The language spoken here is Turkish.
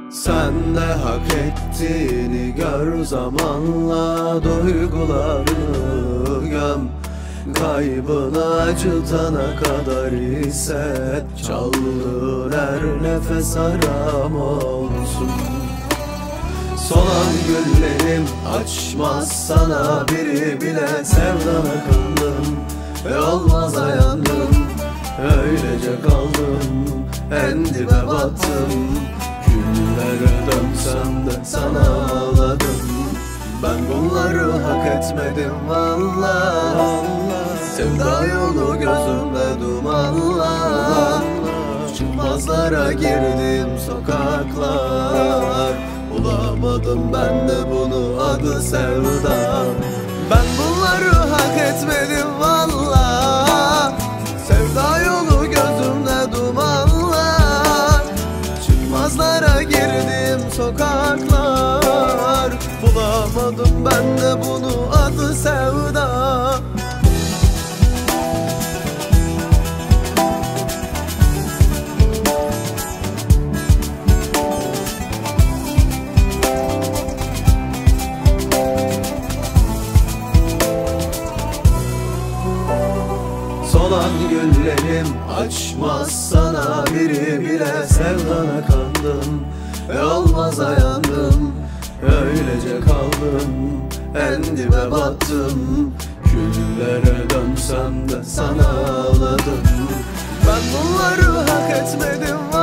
Sen de hak ettiğini gör, zamanla duygularını göm. Kaybını acıtana kadar hisset, çaldığın her nefes aram olsun. Solan güllerim açmaz sana biri bile, sevdana kandım ve olmaza yandım. Öylece kaldım, en dibe battım. Güllere dönsem de sana ağladım. Ben bunları hak etmedim vallahi. Sevda yolu gözümde dumanlar. Çıkmazlara girdim sokaklar. Bulamadım ben de bunu, adı sevda. Ben bunları hak etmedim vallahi. Sevda yolu gözümde dumanlar. Çıkmazlara girdim sokaklar. Bulamadım ben de bunu, adı sevda. Solan güllerim açmaz sana biri bile, sevdana kandım ve olmaza yandım. Öylece kaldım, en dibe battım. Küllere dönsem de sana ağladım. Ben bunları hak etmedim